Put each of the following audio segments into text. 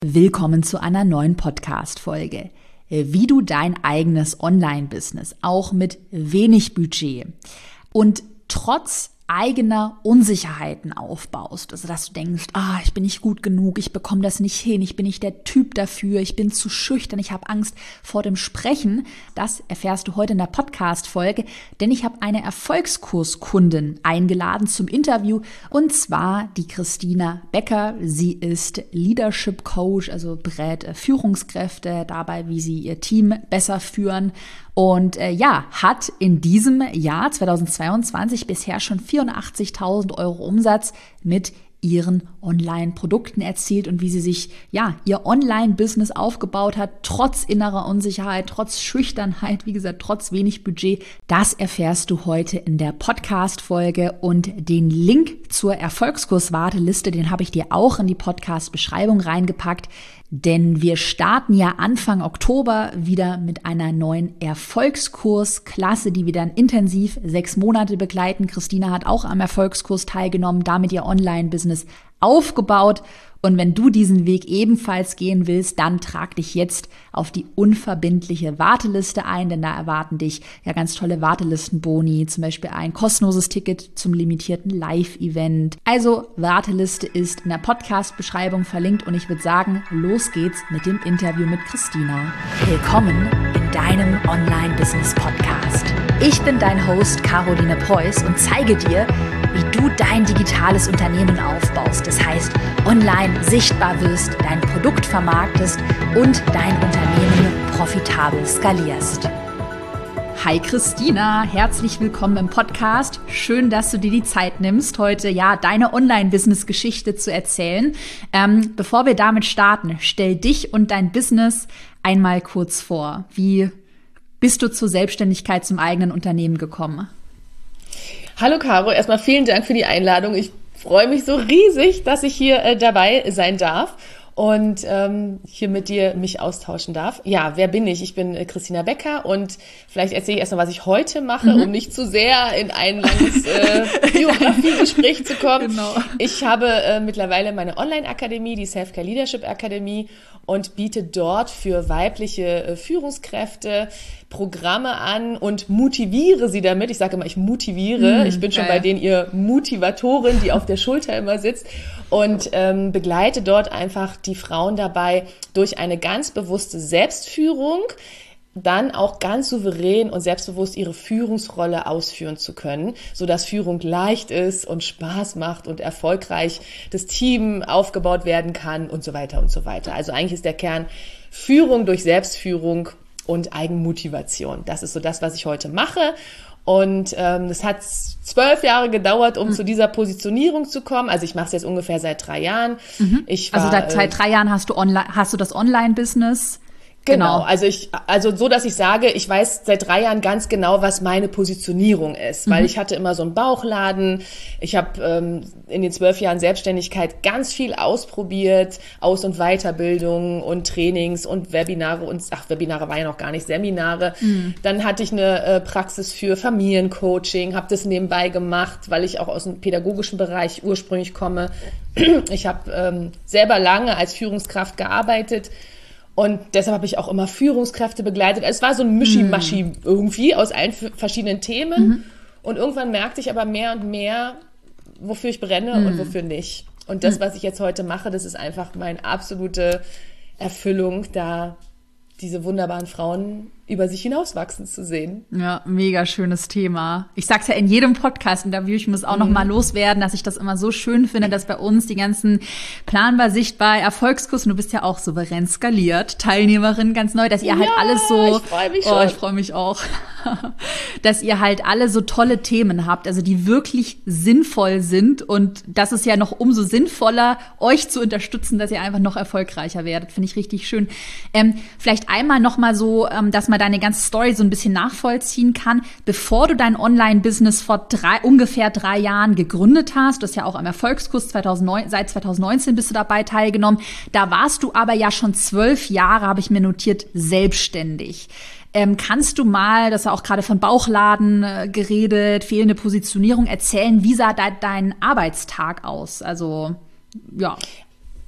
Willkommen zu einer neuen Podcast-Folge. Wie du dein eigenes Online-Business auch mit wenig Budget und trotz eigener Unsicherheiten aufbaust. Also dass du denkst, ich bin nicht gut genug, ich bekomme das nicht hin, ich bin nicht der Typ dafür, ich bin zu schüchtern, ich habe Angst vor dem Sprechen. Das erfährst du heute in der Podcast-Folge, denn ich habe eine Erfolgskurskundin eingeladen zum Interview und zwar die Christina Becker. Sie ist Leadership Coach, also berät Führungskräfte dabei, wie sie ihr Team besser führen. Und hat in diesem Jahr 2022 bisher schon 84.000 Euro Umsatz mit ihren Online-Produkten erzielt und wie sie sich ihr Online-Business aufgebaut hat, trotz innerer Unsicherheit, trotz Schüchternheit, wie gesagt, trotz wenig Budget. Das erfährst du heute in der Podcast-Folge und den Link zur Erfolgskurswarteliste, den habe ich dir auch in die Podcast-Beschreibung reingepackt. Denn wir starten ja Anfang Oktober wieder mit einer neuen Erfolgskursklasse, die wir dann intensiv 6 Monate begleiten. Christina hat auch am Erfolgskurs teilgenommen, damit ihr Online-Business aufgebaut. Und wenn du diesen Weg ebenfalls gehen willst, dann trag dich jetzt auf die unverbindliche Warteliste ein, denn da erwarten dich ja ganz tolle Wartelistenboni, zum Beispiel ein kostenloses Ticket zum limitierten Live-Event. Also Warteliste ist in der Podcast-Beschreibung verlinkt und ich würde sagen, los geht's mit dem Interview mit Christina. Willkommen in deinem Online-Business-Podcast. Ich bin dein Host Caroline Preuß und zeige dir, wie du dein digitales Unternehmen aufbaust. Das heißt, online sichtbar wirst, dein Produkt vermarktest und dein Unternehmen profitabel skalierst. Hi Christina, herzlich willkommen im Podcast. Schön, dass du dir die Zeit nimmst, heute deine Online-Business-Geschichte zu erzählen. Bevor wir damit starten, stell dich und dein Business einmal kurz vor. Wie bist du zur Selbstständigkeit, zum eigenen Unternehmen gekommen? Hallo Caro, erstmal vielen Dank für die Einladung. Ich freue mich so riesig, dass ich hier dabei sein darf und hier mit dir mich austauschen darf. Ja, wer bin ich? Ich bin Christina Becker und vielleicht erzähle ich erstmal, was ich heute mache, um nicht zu sehr in ein langes Biografiegespräch zu kommen. Genau. Ich habe mittlerweile meine Online-Akademie, die Self-Care Leadership Akademie, und biete dort für weibliche Führungskräfte Programme an und motiviere sie damit. Ich sage immer, ich motiviere. Ich bin schon bei denen ihr Motivatorin, die auf der Schulter immer sitzt und begleite dort einfach die Frauen dabei durch eine ganz bewusste Selbstführung, dann auch ganz souverän und selbstbewusst ihre Führungsrolle ausführen zu können, sodass Führung leicht ist und Spaß macht und erfolgreich das Team aufgebaut werden kann und so weiter und so weiter. Also eigentlich ist der Kern Führung durch Selbstführung und Eigenmotivation. Das ist so das, was ich heute mache. Und es hat 12 Jahre gedauert, um zu dieser Positionierung zu kommen. Also ich mache es jetzt ungefähr seit 3 Jahren. Seit 3 Jahren hast du das Online-Business. Genau, also so, dass ich sage, ich weiß seit 3 Jahren ganz genau, was meine Positionierung ist, weil ich hatte immer so einen Bauchladen. Ich habe in den 12 Jahren Selbstständigkeit ganz viel ausprobiert, Aus- und Weiterbildung und Trainings und Webinare Webinare waren ja noch gar nicht, Seminare. Dann hatte ich eine Praxis für Familiencoaching, habe das nebenbei gemacht, weil ich auch aus dem pädagogischen Bereich ursprünglich komme. Ich habe selber lange als Führungskraft gearbeitet. Und deshalb habe ich auch immer Führungskräfte begleitet. Es war so ein Mischi-Maschi irgendwie aus allen verschiedenen Themen. Und irgendwann merkte ich aber mehr und mehr, wofür ich brenne und wofür nicht. Und das, was ich jetzt heute mache, das ist einfach meine absolute Erfüllung, da diese wunderbaren Frauen über sich hinauswachsen zu sehen. Ja, mega schönes Thema. Ich sag's ja in jedem Podcast-Interview, ich muss auch noch mal loswerden, dass ich das immer so schön finde, dass bei uns die ganzen planbar, sichtbar, Erfolgskurs, und du bist ja auch souverän skaliert, Teilnehmerin ganz neu, dass ihr halt alles so, ich freue mich schon. Ich freue mich auch, dass ihr halt alle so tolle Themen habt, also die wirklich sinnvoll sind, und das ist ja noch umso sinnvoller, euch zu unterstützen, dass ihr einfach noch erfolgreicher werdet, finde ich richtig schön. Vielleicht einmal noch mal so, dass man deine ganze Story so ein bisschen nachvollziehen kann. Bevor du dein Online-Business vor ungefähr 3 Jahren gegründet hast, du hast ja auch am Erfolgskurs seit 2019 bist du dabei teilgenommen, da warst du aber ja schon 12 Jahre, habe ich mir notiert, selbstständig. Kannst du mal, das war auch gerade von Bauchladen geredet, fehlende Positionierung, erzählen, wie sah dein Arbeitstag aus? Also, ja.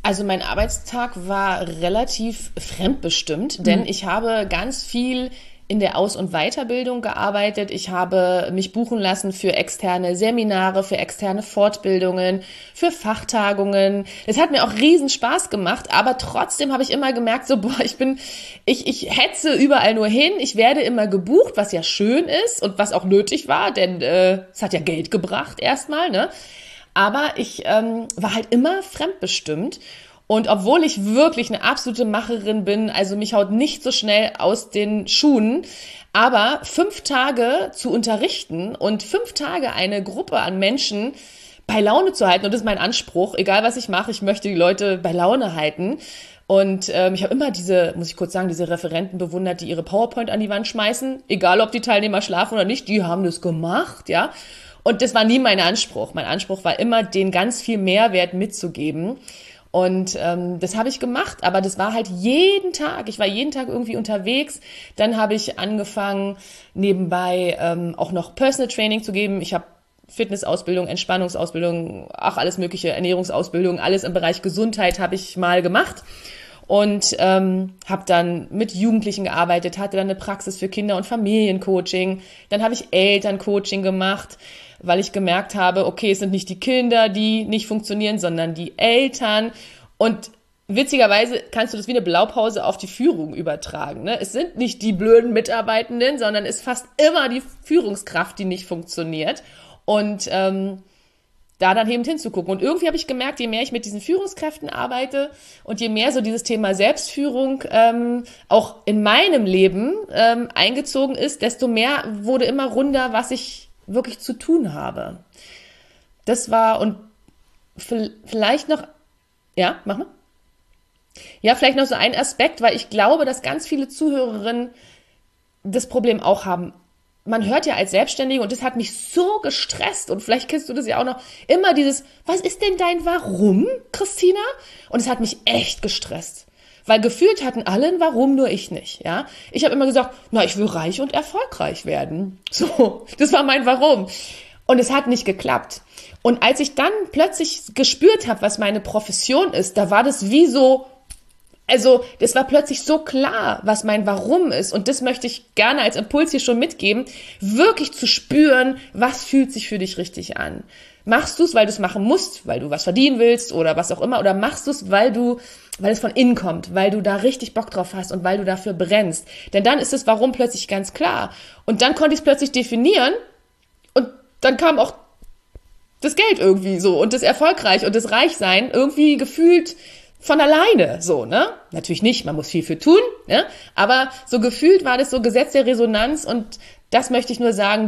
Also mein Arbeitstag war relativ fremdbestimmt, denn ich habe ganz viel in der Aus- und Weiterbildung gearbeitet. Ich habe mich buchen lassen für externe Seminare, für externe Fortbildungen, für Fachtagungen. Es hat mir auch riesen Spaß gemacht, aber trotzdem habe ich immer gemerkt, so, ich hetze überall nur hin. Ich werde immer gebucht, was ja schön ist und was auch nötig war, denn es hat ja Geld gebracht erstmal, ne? Aber ich war halt immer fremdbestimmt. Und obwohl ich wirklich eine absolute Macherin bin, also mich haut nicht so schnell aus den Schuhen, aber 5 Tage zu unterrichten und 5 Tage eine Gruppe an Menschen bei Laune zu halten, und das ist mein Anspruch, egal was ich mache, ich möchte die Leute bei Laune halten. Und ich habe immer muss ich kurz sagen, diese Referenten bewundert, die ihre PowerPoint an die Wand schmeißen, egal ob die Teilnehmer schlafen oder nicht, die haben das gemacht, ja. Und das war nie mein Anspruch. Mein Anspruch war immer, denen ganz viel Mehrwert mitzugeben. Und das habe ich gemacht, aber das war halt jeden Tag. Ich war jeden Tag irgendwie unterwegs. Dann habe ich angefangen, nebenbei auch noch Personal Training zu geben. Ich habe Fitnessausbildung, Entspannungsausbildung, alles mögliche, Ernährungsausbildung, alles im Bereich Gesundheit habe ich mal gemacht. Und habe dann mit Jugendlichen gearbeitet, hatte dann eine Praxis für Kinder- und Familiencoaching. Dann habe ich Elterncoaching gemacht, weil ich gemerkt habe, okay, es sind nicht die Kinder, die nicht funktionieren, sondern die Eltern. Und witzigerweise kannst du das wie eine Blaupause auf die Führung übertragen, ne? Es sind nicht die blöden Mitarbeitenden, sondern es ist fast immer die Führungskraft, die nicht funktioniert. Und da dann eben hinzugucken. Und irgendwie habe ich gemerkt, je mehr ich mit diesen Führungskräften arbeite und je mehr so dieses Thema Selbstführung auch in meinem Leben eingezogen ist, desto mehr wurde immer runder, was ich wirklich zu tun habe. Das war, und vielleicht noch, ja, mach mal. Ja, vielleicht noch so ein Aspekt, weil ich glaube, dass ganz viele Zuhörerinnen das Problem auch haben. Man hört ja als Selbstständige, und das hat mich so gestresst, und vielleicht kennst du das ja auch noch, immer dieses, was ist denn dein Warum, Christina? Und es hat mich echt gestresst. Weil gefühlt hatten alle ein Warum, nur ich nicht, ja. Ich habe immer gesagt, ich will reich und erfolgreich werden. So, das war mein Warum. Und es hat nicht geklappt. Und als ich dann plötzlich gespürt habe, was meine Profession ist, da war das wie so, also das war plötzlich so klar, was mein Warum ist. Und das möchte ich gerne als Impuls hier schon mitgeben, wirklich zu spüren, was fühlt sich für dich richtig an. Machst du es, weil du es machen musst, weil du was verdienen willst oder was auch immer, oder machst du es, weil es von innen kommt, weil du da richtig Bock drauf hast und weil du dafür brennst. Denn dann ist das Warum plötzlich ganz klar. Und dann konnte ich es plötzlich definieren, und dann kam auch das Geld irgendwie so und das Erfolgreich und das Reichsein irgendwie gefühlt von alleine, so, ne? Natürlich nicht, man muss viel für tun, ne? Aber so gefühlt war das so Gesetz der Resonanz, und das möchte ich nur sagen,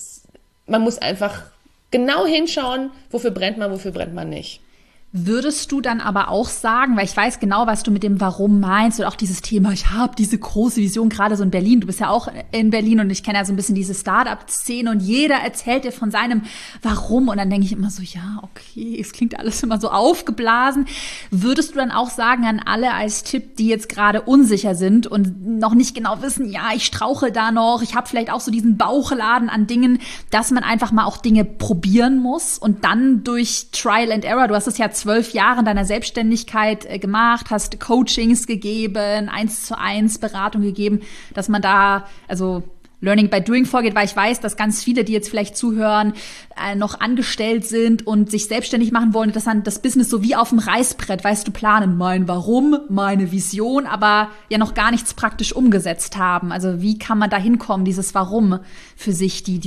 man muss einfach genau hinschauen, wofür brennt man nicht. Würdest du dann aber auch sagen, weil ich weiß genau, was du mit dem Warum meinst, und auch dieses Thema, ich habe diese große Vision, gerade so in Berlin, du bist ja auch in Berlin, und ich kenne ja so ein bisschen diese Start-up-Szene, und jeder erzählt dir von seinem Warum, und dann denke ich immer so, ja, okay, es klingt alles immer so aufgeblasen. Würdest du dann auch sagen an alle als Tipp, die jetzt gerade unsicher sind und noch nicht genau wissen, ja, ich strauche da noch, ich habe vielleicht auch so diesen Bauchladen an Dingen, dass man einfach mal auch Dinge probieren muss und dann durch Trial and Error, du hast es ja 12 Jahre in deiner Selbstständigkeit gemacht, hast Coachings gegeben, 1:1 Beratung gegeben, dass man da, also Learning by Doing vorgeht, weil ich weiß, dass ganz viele, die jetzt vielleicht zuhören, noch angestellt sind und sich selbstständig machen wollen, dass dann das Business so wie auf dem Reißbrett, weißt du, planen, mein Warum, meine Vision, aber ja noch gar nichts praktisch umgesetzt haben. Also wie kann man da hinkommen, dieses Warum für sich, die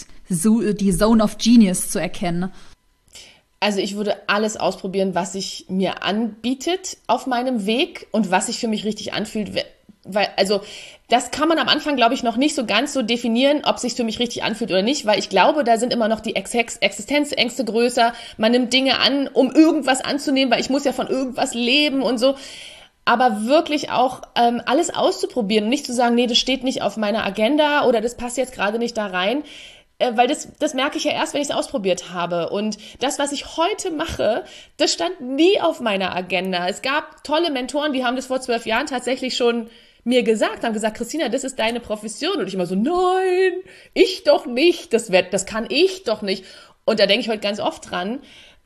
Zone of Genius zu erkennen? Also ich würde alles ausprobieren, was sich mir anbietet auf meinem Weg und was sich für mich richtig anfühlt. Weil, also das kann man am Anfang, glaube ich, noch nicht so ganz so definieren, ob es sich für mich richtig anfühlt oder nicht, weil ich glaube, da sind immer noch die Existenzängste größer. Man nimmt Dinge an, um irgendwas anzunehmen, weil ich muss ja von irgendwas leben und so. Aber wirklich auch alles auszuprobieren und nicht zu sagen, nee, das steht nicht auf meiner Agenda oder das passt jetzt gerade nicht da rein. Weil das merke ich ja erst, wenn ich es ausprobiert habe. Und das, was ich heute mache, das stand nie auf meiner Agenda. Es gab tolle Mentoren, die haben das vor 12 Jahren tatsächlich schon mir gesagt, haben gesagt, Christina, das ist deine Profession. Und ich immer so, nein, ich doch nicht, das kann ich doch nicht. Und da denke ich heute ganz oft dran,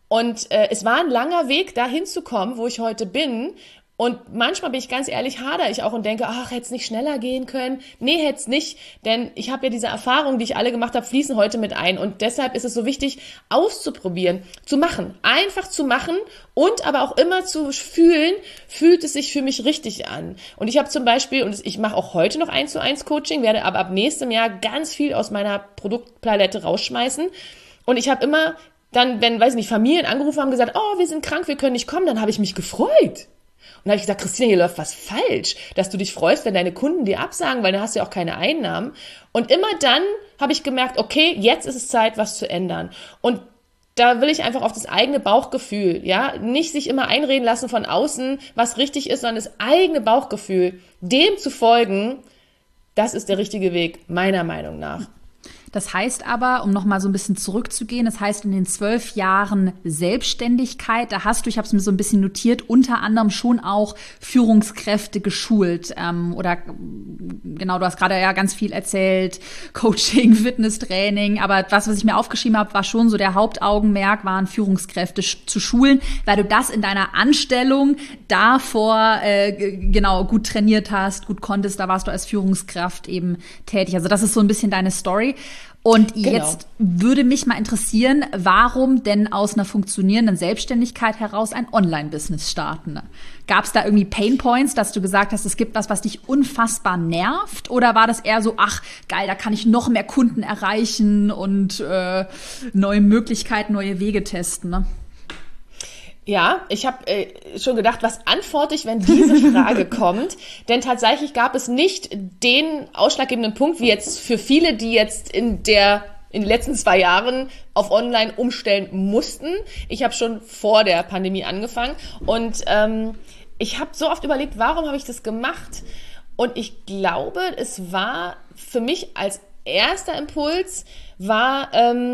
Und es war ein langer Weg, da hinzukommen, wo ich heute bin. Und manchmal, bin ich ganz ehrlich, hadere ich auch und denke, ach, hätte es nicht schneller gehen können? Nee, hätte es nicht, denn ich habe ja diese Erfahrungen, die ich alle gemacht habe, fließen heute mit ein. Und deshalb ist es so wichtig, auszuprobieren, zu machen, einfach zu machen und aber auch immer zu fühlen, fühlt es sich für mich richtig an. Und ich habe zum Beispiel, und ich mache auch heute noch 1:1 Coaching, werde aber ab nächstem Jahr ganz viel aus meiner Produktpalette rausschmeißen. Und ich habe immer dann, wenn, weiß nicht, Familien angerufen haben, gesagt, oh, wir sind krank, wir können nicht kommen, dann habe ich mich gefreut. Und da habe ich gesagt, Christina, hier läuft was falsch, dass du dich freust, wenn deine Kunden dir absagen, weil dann hast du ja auch keine Einnahmen. Und immer dann habe ich gemerkt, okay, jetzt ist es Zeit, was zu ändern. Und da will ich einfach auf das eigene Bauchgefühl, ja, nicht sich immer einreden lassen von außen, was richtig ist, sondern das eigene Bauchgefühl, dem zu folgen, das ist der richtige Weg, meiner Meinung nach. Das heißt aber, um nochmal so ein bisschen zurückzugehen, das heißt, in den 12 Jahren Selbstständigkeit, da hast du, ich habe es mir so ein bisschen notiert, unter anderem schon auch Führungskräfte geschult. Oder genau, du hast gerade ja ganz viel erzählt, Coaching, Fitnesstraining, aber was ich mir aufgeschrieben habe, war schon so der Hauptaugenmerk, waren Führungskräfte zu schulen, weil du das in deiner Anstellung davor genau gut trainiert hast, gut konntest, da warst du als Führungskraft eben tätig. Also das ist so ein bisschen deine Story. Und jetzt würde mich mal interessieren, warum denn aus einer funktionierenden Selbstständigkeit heraus ein Online-Business starten? Gab es da irgendwie Painpoints, dass du gesagt hast, es gibt was dich unfassbar nervt? Oder war das eher so, ach geil, da kann ich noch mehr Kunden erreichen und neue Möglichkeiten, neue Wege testen, ne? Ja, ich habe schon gedacht, was antworte ich, wenn diese Frage kommt? Denn tatsächlich gab es nicht den ausschlaggebenden Punkt, wie jetzt für viele, die jetzt in den letzten 2 Jahren auf Online umstellen mussten. Ich habe schon vor der Pandemie angefangen und ich habe so oft überlegt, warum habe ich das gemacht? Und ich glaube, es war für mich als erster Impuls, war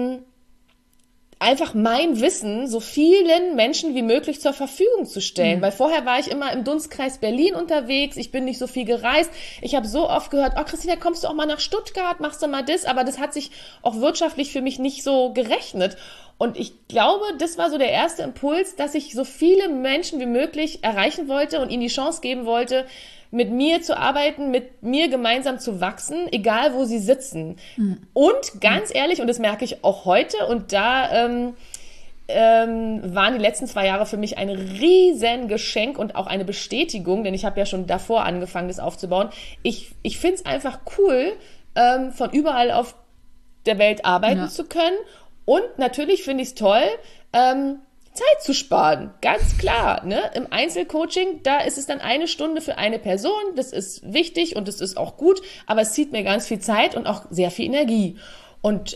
einfach mein Wissen so vielen Menschen wie möglich zur Verfügung zu stellen. Weil vorher war ich immer im Dunstkreis Berlin unterwegs, ich bin nicht so viel gereist. Ich habe so oft gehört, oh Christina, kommst du auch mal nach Stuttgart, machst du mal das? Aber das hat sich auch wirtschaftlich für mich nicht so gerechnet. Und ich glaube, das war so der erste Impuls, dass ich so viele Menschen wie möglich erreichen wollte und ihnen die Chance geben wollte, mit mir zu arbeiten, mit mir gemeinsam zu wachsen, egal wo sie sitzen. Und ganz ehrlich, und das merke ich auch heute, und da waren die letzten 2 Jahre für mich ein riesen Geschenk und auch eine Bestätigung, denn ich habe ja schon davor angefangen, das aufzubauen. Ich finde es einfach cool, von überall auf der Welt arbeiten zu können. Und natürlich finde ich es toll, Zeit zu sparen, ganz klar. Ne? Im Einzelcoaching, da ist es dann 1 Stunde für eine Person, das ist wichtig und das ist auch gut, aber es zieht mir ganz viel Zeit und auch sehr viel Energie. Und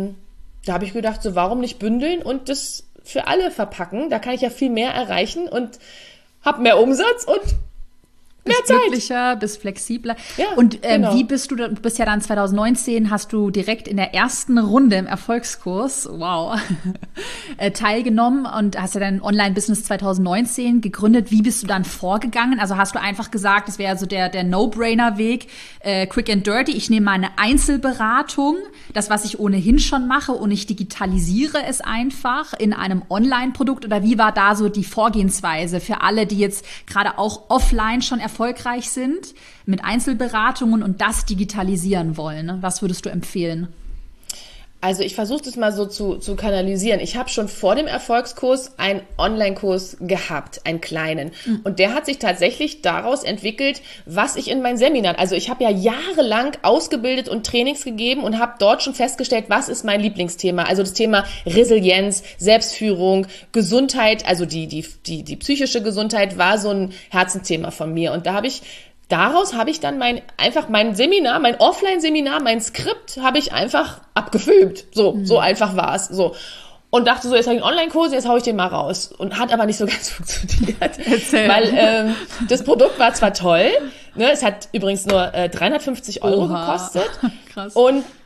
da habe ich gedacht, so warum nicht bündeln und das für alle verpacken, da kann ich ja viel mehr erreichen und habe mehr Umsatz und mehr bist Zeit. Glücklicher, bist flexibler. Ja, und genau. Wie bist du bist ja dann 2019, hast du direkt in der ersten Runde im Erfolgskurs, wow, teilgenommen und hast ja dein Online-Business 2019 gegründet. Wie bist du dann vorgegangen? Also hast du einfach gesagt, das wäre so der No-Brainer-Weg, quick and dirty, ich nehme meine Einzelberatung, das, was ich ohnehin schon mache, und ich digitalisiere es einfach in einem Online-Produkt, oder wie war da so die Vorgehensweise für alle, die jetzt gerade auch offline schon erfolgreich sind mit Einzelberatungen und das digitalisieren wollen? Ne? Was würdest du empfehlen? Also ich versuche das mal so zu kanalisieren. Ich habe schon vor dem Erfolgskurs einen Online-Kurs gehabt, einen kleinen. Und der hat sich tatsächlich daraus entwickelt, was ich in meinen Seminaren, also ich habe ja jahrelang ausgebildet und Trainings gegeben und habe dort schon festgestellt, was ist mein Lieblingsthema. Also das Thema Resilienz, Selbstführung, Gesundheit, also die psychische Gesundheit war so ein Herzensthema von mir. Und daraus habe ich dann mein Seminar, mein Offline-Seminar, mein Skript habe ich einfach abgefilmt. So einfach war es. So. Und dachte so, jetzt habe ich einen Online-Kurs, jetzt haue ich den mal raus. Und hat aber nicht so ganz funktioniert. Erzähl. Weil das Produkt war zwar toll, ne, es hat übrigens nur 350 € gekostet. Krass. Und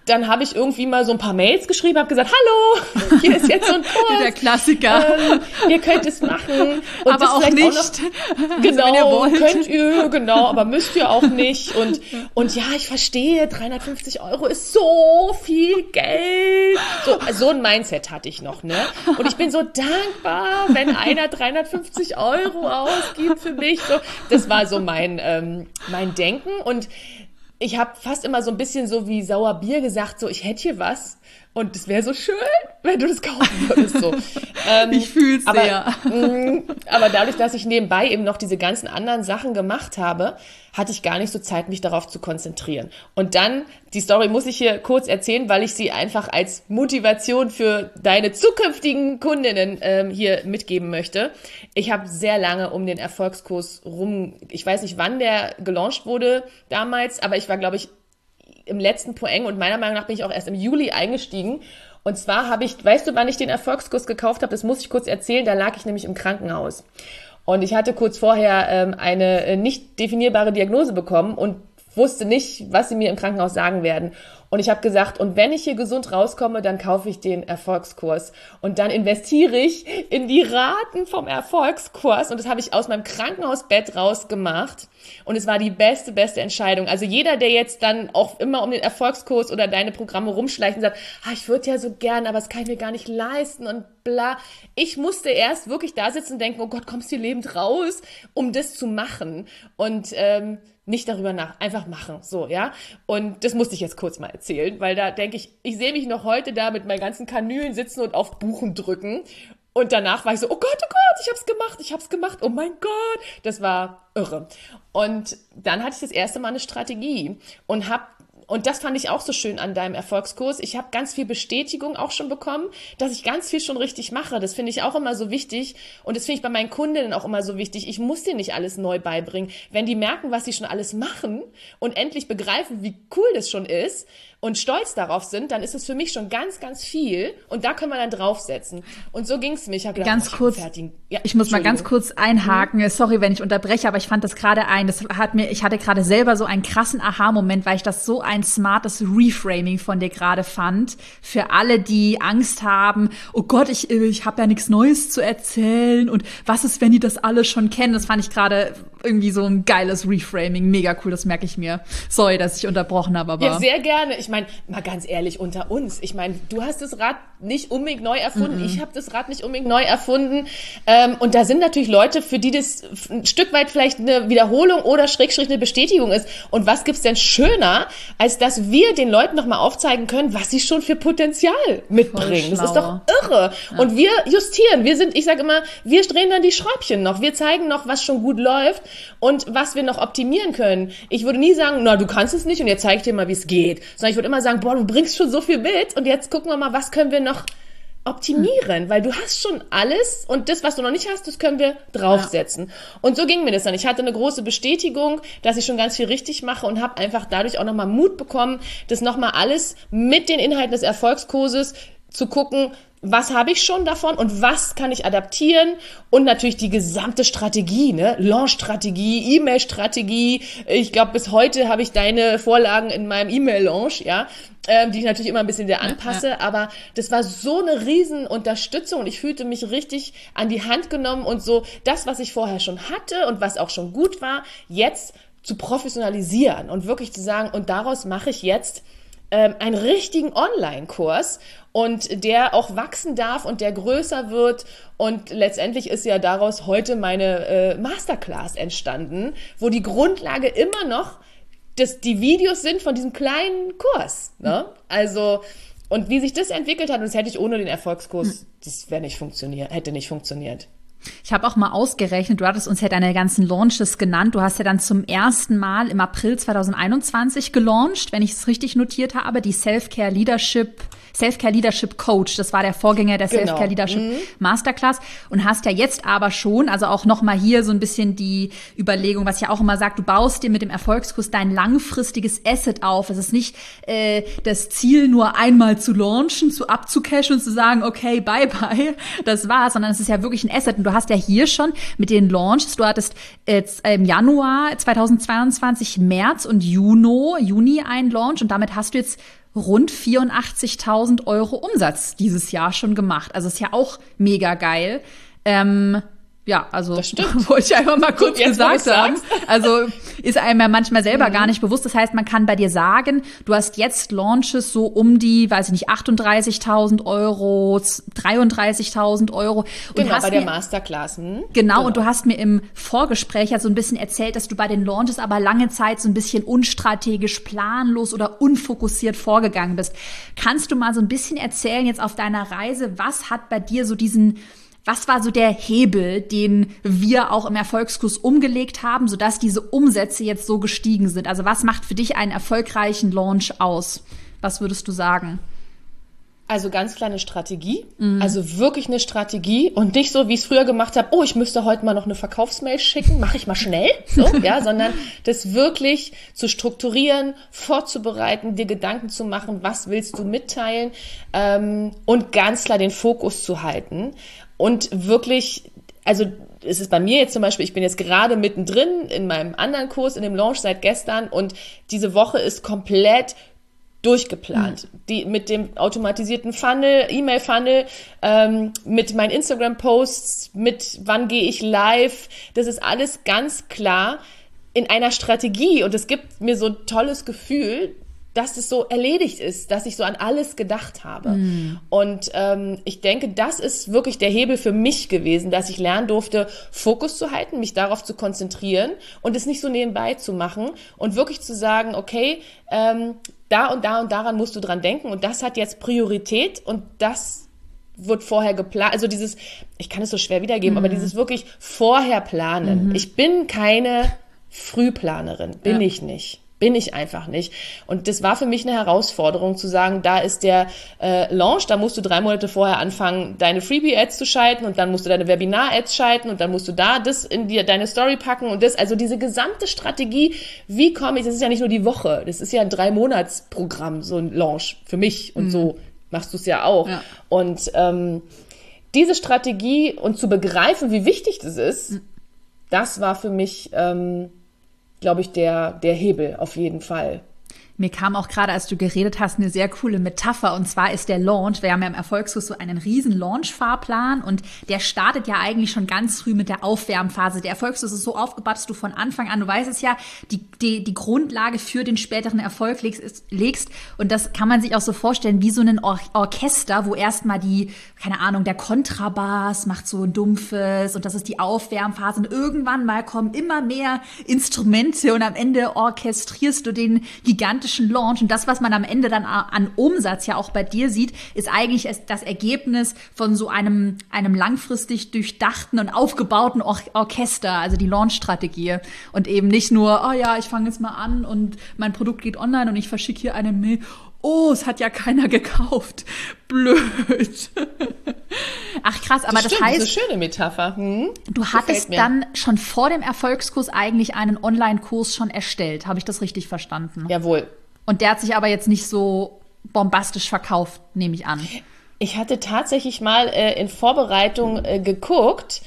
dann habe ich irgendwie mal so ein paar Mails geschrieben, habe gesagt, hallo, hier ist jetzt so ein Kurs. Der Klassiker. Ihr könnt es machen. Und aber das auch vielleicht nicht. Auch noch, genau, also, wenn ihr wollt. könnt ihr, genau, aber müsst ihr auch nicht. Und ja, ich verstehe, 350 € ist so viel Geld. So ein Mindset hatte ich noch, ne? Und ich bin so dankbar, wenn einer 350 € ausgibt für mich. So, das war so mein Denken. Und ich habe fast immer so ein bisschen so wie Sauerbier gesagt, so ich hätte hier was und es wäre so schön, wenn du das kaufen würdest. So. Ich fühl's sehr. Aber dadurch, dass ich nebenbei eben noch diese ganzen anderen Sachen gemacht habe, hatte ich gar nicht so Zeit, mich darauf zu konzentrieren. Und dann, die Story muss ich hier kurz erzählen, weil ich sie einfach als Motivation für deine zukünftigen Kundinnen hier mitgeben möchte. Ich habe sehr lange um den Erfolgskurs ich weiß nicht, wann der gelauncht wurde damals, aber ich war, glaube ich, im letzten Poeng und meiner Meinung nach bin ich auch erst im Juli eingestiegen. Und zwar weißt du, wann ich den Erfolgskurs gekauft habe? Das muss ich kurz erzählen, da lag ich nämlich im Krankenhaus. Und ich hatte kurz vorher eine nicht definierbare Diagnose bekommen und wusste nicht, was sie mir im Krankenhaus sagen werden. Und ich habe gesagt, und wenn ich hier gesund rauskomme, dann kaufe ich den Erfolgskurs. Und dann investiere ich in die Raten vom Erfolgskurs. Und das habe ich aus meinem Krankenhausbett rausgemacht. Und es war die beste Entscheidung. Also jeder, der jetzt dann auch immer um den Erfolgskurs oder deine Programme rumschleicht und sagt, ich würde ja so gern, aber das kann ich mir gar nicht leisten und bla. Ich musste erst wirklich da sitzen und denken, oh Gott, kommst du lebend raus, um das zu machen. Und nicht darüber einfach machen, so, ja. Und das musste ich jetzt kurz mal erzählen, weil da denke ich sehe mich noch heute da mit meinen ganzen Kanülen sitzen und auf Buchen drücken. Und danach war ich so, oh Gott, ich hab's gemacht, oh mein Gott. Das war irre. Und dann hatte ich das erste Mal eine Strategie und das fand ich auch so schön an deinem Erfolgskurs. Ich habe ganz viel Bestätigung auch schon bekommen, dass ich ganz viel schon richtig mache. Das finde ich auch immer so wichtig. Und das finde ich bei meinen Kundinnen auch immer so wichtig. Ich muss denen nicht alles neu beibringen. Wenn die merken, was sie schon alles machen und endlich begreifen, wie cool das schon ist und stolz darauf sind, dann ist es für mich schon ganz, ganz viel. Und da können wir dann draufsetzen. Und so ging es mir. Ich habe gedacht, ich muss mal ganz kurz einhaken. Sorry, wenn ich unterbreche, aber ich fand das gerade ich hatte gerade selber so einen krassen Aha-Moment, weil ich das so ein smartes Reframing von dir gerade fand. Für alle, die Angst haben, oh Gott, ich habe ja nichts Neues zu erzählen und was ist, wenn die das alle schon kennen? Das fand ich gerade irgendwie so ein geiles Reframing. Mega cool, das merke ich mir. Sorry, dass ich unterbrochen habe, aber... Ja, sehr gerne. Ich meine, mal ganz ehrlich, unter uns. Ich meine, du hast das Rad nicht unbedingt neu erfunden. Ich habe das Rad nicht unbedingt neu erfunden. Und da sind natürlich Leute, für die das ein Stück weit vielleicht eine Wiederholung oder Schrägstrich eine Bestätigung ist. Und was gibt's denn schöner, als dass wir den Leuten nochmal aufzeigen können, was sie schon für Potenzial mitbringen. Das ist doch irre. Ja. Und wir justieren. Ich sage immer, wir drehen dann die Schräubchen noch. Wir zeigen noch, was schon gut läuft und was wir noch optimieren können. Ich würde nie sagen, du kannst es nicht und jetzt zeige ich dir mal, wie es geht. Sondern ich würde immer sagen, du bringst schon so viel mit und jetzt gucken wir mal, was können wir noch optimieren, weil du hast schon alles und das, was du noch nicht hast, das können wir draufsetzen. Ja. Und so ging mir das dann. Ich hatte eine große Bestätigung, dass ich schon ganz viel richtig mache und habe einfach dadurch auch nochmal Mut bekommen, das nochmal alles mit den Inhalten des Erfolgskurses zu gucken, was habe ich schon davon und was kann ich adaptieren und natürlich die gesamte Strategie, Launch-Strategie, E-Mail-Strategie. Ich glaube, bis heute habe ich deine Vorlagen in meinem E-Mail-Launch, die ich natürlich immer ein bisschen wieder anpasse, aber das war so eine riesen Unterstützung und ich fühlte mich richtig an die Hand genommen und so das, was ich vorher schon hatte und was auch schon gut war, jetzt zu professionalisieren und wirklich zu sagen, und daraus mache ich jetzt einen richtigen Online-Kurs und der auch wachsen darf und der größer wird und letztendlich ist ja daraus heute meine Masterclass entstanden, wo die Grundlage immer noch die Videos sind von diesem kleinen Kurs, ne? Also, und wie sich das entwickelt hat, und das hätte ich ohne den Erfolgskurs, das hätte nicht funktioniert. Ich habe auch mal ausgerechnet, du hattest uns ja deine ganzen Launches genannt. Du hast ja dann zum ersten Mal im April 2021 gelauncht, wenn ich es richtig notiert habe, die Self-Care Leadership Coach. Das war der Vorgänger der Self-Care Leadership Masterclass und hast ja jetzt aber schon, also auch nochmal hier so ein bisschen die Überlegung, was ich ja auch immer sage, du baust dir mit dem Erfolgskurs dein langfristiges Asset auf. Es ist nicht das Ziel, nur einmal zu launchen, abzucashen und zu sagen, okay, bye bye, das war's, sondern es ist ja wirklich ein Asset. Und du hast ja hier schon mit den Launches, du hattest im Januar 2022, März und Juni einen Launch und damit hast du jetzt rund 84.000 € Umsatz dieses Jahr schon gemacht. Also ist ja auch mega geil. Ja, also wollte ich einfach mal kurz gesagt haben. Also ist einem ja manchmal selber gar nicht bewusst. Das heißt, man kann bei dir sagen, du hast jetzt Launches so um die, weiß ich nicht, 38.000 €, 33.000 €. Genau, bei der Masterclass. Genau, und du hast mir im Vorgespräch ja so ein bisschen erzählt, dass du bei den Launches aber lange Zeit so ein bisschen unstrategisch, planlos oder unfokussiert vorgegangen bist. Kannst du mal so ein bisschen erzählen jetzt auf deiner Reise, was war so der Hebel, den wir auch im Erfolgskurs umgelegt haben, sodass diese Umsätze jetzt so gestiegen sind? Also was macht für dich einen erfolgreichen Launch aus? Was würdest du sagen? Also ganz kleine Strategie, also wirklich eine Strategie und nicht so, wie ich es früher gemacht habe, ich müsste heute mal noch eine Verkaufsmail schicken, mache ich mal schnell, sondern das wirklich zu strukturieren, vorzubereiten, dir Gedanken zu machen, was willst du mitteilen und ganz klar den Fokus zu halten und wirklich, also es ist bei mir jetzt zum Beispiel, ich bin jetzt gerade mittendrin in meinem anderen Kurs, in dem Launch seit gestern und diese Woche ist komplett durchgeplant. Die mit dem automatisierten Funnel, E-Mail-Funnel, mit meinen Instagram-Posts, mit wann gehe ich live. Das ist alles ganz klar in einer Strategie und es gibt mir so ein tolles Gefühl, dass es so erledigt ist, dass ich so an alles gedacht habe. Und ich denke, das ist wirklich der Hebel für mich gewesen, dass ich lernen durfte, Fokus zu halten, mich darauf zu konzentrieren und es nicht so nebenbei zu machen und wirklich zu sagen, okay, da und da und daran musst du dran denken und das hat jetzt Priorität und das wird vorher geplant. Also dieses, ich kann es so schwer wiedergeben, aber dieses wirklich vorher planen. Ich bin keine Frühplanerin, bin ich nicht. Bin ich einfach nicht. Und das war für mich eine Herausforderung zu sagen, da ist der Launch, da musst du 3 Monate vorher anfangen, deine Freebie-Ads zu schalten und dann musst du deine Webinar-Ads schalten und dann musst du da das in deine Story packen und das, also diese gesamte Strategie, wie komme ich, das ist ja nicht nur die Woche, das ist ja ein 3-Monats-Programm, so ein Launch für mich und so machst du es ja auch. Ja. Und diese Strategie und zu begreifen, wie wichtig das ist, das war für mich glaube ich, der Hebel auf jeden Fall. Mir kam auch gerade, als du geredet hast, eine sehr coole Metapher. Und zwar ist der Launch, wir haben ja im Erfolgskurs so einen riesen Launch-Fahrplan und der startet ja eigentlich schon ganz früh mit der Aufwärmphase. Der Erfolgskurs ist so aufgebaut, dass du von Anfang an, du weißt es ja, die Grundlage für den späteren Erfolg legst. Und das kann man sich auch so vorstellen wie so ein Orchester, wo erstmal der Kontrabass macht so ein dumpfes und das ist die Aufwärmphase. Und irgendwann mal kommen immer mehr Instrumente und am Ende orchestrierst du den gigantischen Launch und das, was man am Ende dann an Umsatz ja auch bei dir sieht, ist eigentlich das Ergebnis von so einem langfristig durchdachten und aufgebauten Orchester, also die Launch-Strategie und eben nicht nur, ich fange jetzt mal an und mein Produkt geht online und ich verschicke hier eine Mail, es hat ja keiner gekauft, blöd. Ach krass, aber das heißt, das ist eine schöne Metapher. Du hattest dann schon vor dem Erfolgskurs eigentlich einen Online-Kurs schon erstellt. Habe ich das richtig verstanden? Jawohl. Und der hat sich aber jetzt nicht so bombastisch verkauft, nehme ich an. Ich hatte tatsächlich mal in Vorbereitung geguckt.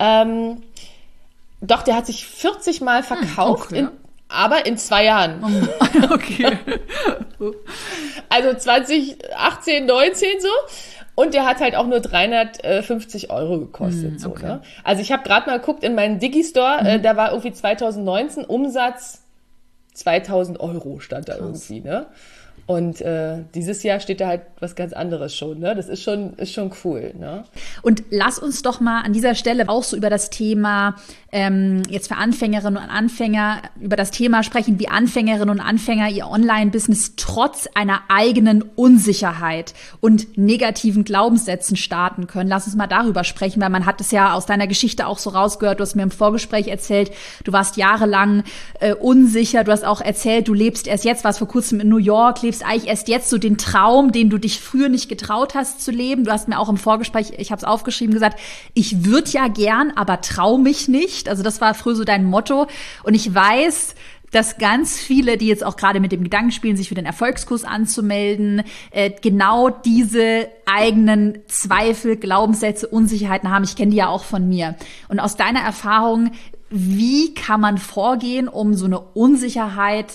Doch, der hat sich 40 Mal verkauft, okay. Aber in 2 Jahren. Okay. Also 2018, 19 so. Und der hat halt auch nur 350 € gekostet. Okay. Ne? Also ich habe gerade mal geguckt in meinen Digistore, da war irgendwie 2019 Umsatz 2.000 € stand da irgendwie. Ne? Und dieses Jahr steht da halt was ganz anderes schon. Ne? Das ist schon cool. Ne? Und lass uns doch mal an dieser Stelle auch so über das Thema, jetzt für Anfängerinnen und Anfänger, über das Thema sprechen, wie Anfängerinnen und Anfänger ihr Online-Business trotz einer eigenen Unsicherheit und negativen Glaubenssätzen starten können. Lass uns mal darüber sprechen, weil man hat es ja aus deiner Geschichte auch so rausgehört. Du hast mir im Vorgespräch erzählt, du warst jahrelang unsicher. Du hast auch erzählt, du lebst erst jetzt, warst vor kurzem in New York, lebst eigentlich erst jetzt so den Traum, den du dich früher nicht getraut hast zu leben. Du hast mir auch im Vorgespräch, ich habe es aufgeschrieben, gesagt, ich würde ja gern, aber trau mich nicht. Also das war früher so dein Motto. Und ich weiß, dass ganz viele, die jetzt auch gerade mit dem Gedanken spielen, sich für den Erfolgskurs anzumelden, genau diese eigenen Zweifel, Glaubenssätze, Unsicherheiten haben. Ich kenne die ja auch von mir. Und aus deiner Erfahrung, wie kann man vorgehen, um so eine Unsicherheit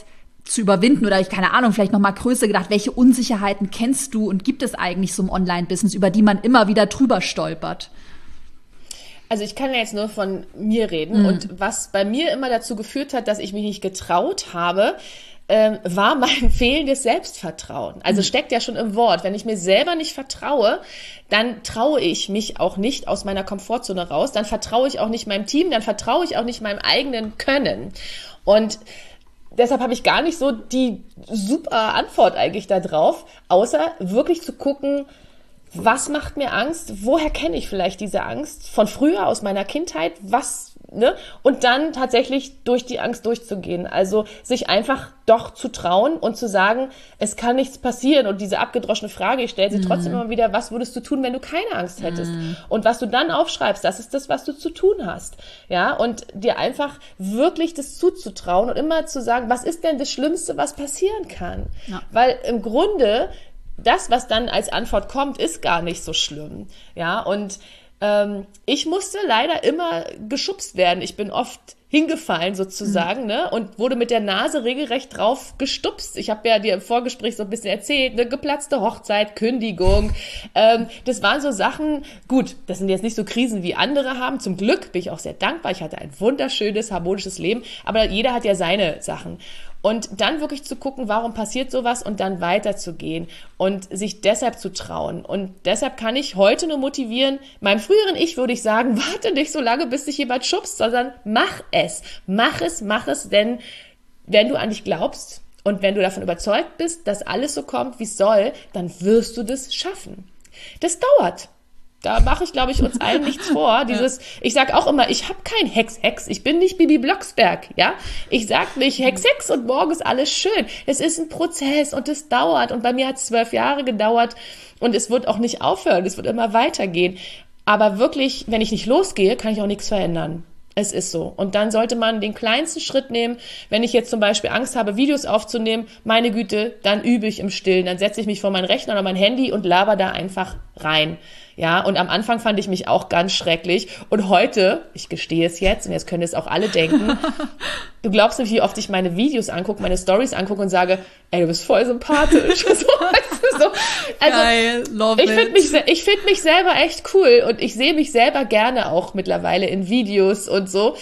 zu überwinden oder keine Ahnung, vielleicht noch mal größer gedacht, welche Unsicherheiten kennst du und gibt es eigentlich so im Online-Business, über die man immer wieder drüber stolpert? Also ich kann ja jetzt nur von mir reden und was bei mir immer dazu geführt hat, dass ich mich nicht getraut habe, war mein fehlendes Selbstvertrauen. Also steckt ja schon im Wort. Wenn ich mir selber nicht vertraue, dann traue ich mich auch nicht aus meiner Komfortzone raus, dann vertraue ich auch nicht meinem Team, dann vertraue ich auch nicht meinem eigenen Können. Und deshalb habe ich gar nicht so die super Antwort eigentlich da drauf, außer wirklich zu gucken, was macht mir Angst? Woher kenne ich vielleicht diese Angst? Von früher, aus meiner Kindheit? Und dann tatsächlich durch die Angst durchzugehen. Also sich einfach doch zu trauen und zu sagen, es kann nichts passieren. Und diese abgedroschene Frage, ich stelle sie trotzdem immer wieder, was würdest du tun, wenn du keine Angst hättest? Und was du dann aufschreibst, das ist das, was du zu tun hast. Ja, und dir einfach wirklich das zuzutrauen und immer zu sagen, was ist denn das Schlimmste, was passieren kann? Ja. Weil im Grunde das, was dann als Antwort kommt, ist gar nicht so schlimm. Ja, und ich musste leider immer geschubst werden. Ich bin oft hingefallen sozusagen, ne, und wurde mit der Nase regelrecht drauf gestupst. Ich habe ja dir im Vorgespräch so ein bisschen erzählt, eine geplatzte Hochzeit, Kündigung. Das waren so Sachen, gut, das sind jetzt nicht so Krisen, wie andere haben. Zum Glück bin ich auch sehr dankbar. Ich hatte ein wunderschönes, harmonisches Leben, aber jeder hat ja seine Sachen. Und dann wirklich zu gucken, warum passiert sowas und dann weiterzugehen und sich deshalb zu trauen. Und deshalb kann ich heute nur motivieren, meinem früheren Ich würde ich sagen, warte nicht so lange, bis dich jemand schubst, sondern mach es. Mach es, denn wenn du an dich glaubst und wenn du davon überzeugt bist, dass alles so kommt, wie es soll, dann wirst du das schaffen. Das dauert. Da mache ich, glaube ich, uns allen nichts vor. Ich sage auch immer, ich habe kein Hex, ich bin nicht Bibi Blocksberg, ja. Ich sage nicht Hex und morgen ist alles schön. Es ist ein Prozess und es dauert und bei mir hat es 12 Jahre gedauert und es wird auch nicht aufhören, es wird immer weitergehen. Aber wirklich, wenn ich nicht losgehe, kann ich auch nichts verändern. Es ist so. Und dann sollte man den kleinsten Schritt nehmen. Wenn ich jetzt zum Beispiel Angst habe, Videos aufzunehmen, meine Güte, dann übe ich im Stillen. Dann setze ich mich vor meinen Rechner oder mein Handy und laber da einfach rein. Ja, und am Anfang fand ich mich auch ganz schrecklich. Und heute, ich gestehe es jetzt, und jetzt können es auch alle denken, du glaubst nicht, wie oft ich meine Videos angucke, meine Stories angucke und sage, ey, du bist voll sympathisch. So, weißt du, so. Also, geil, love ich finde mich selber echt cool und ich sehe mich selber gerne auch mittlerweile in Videos und so.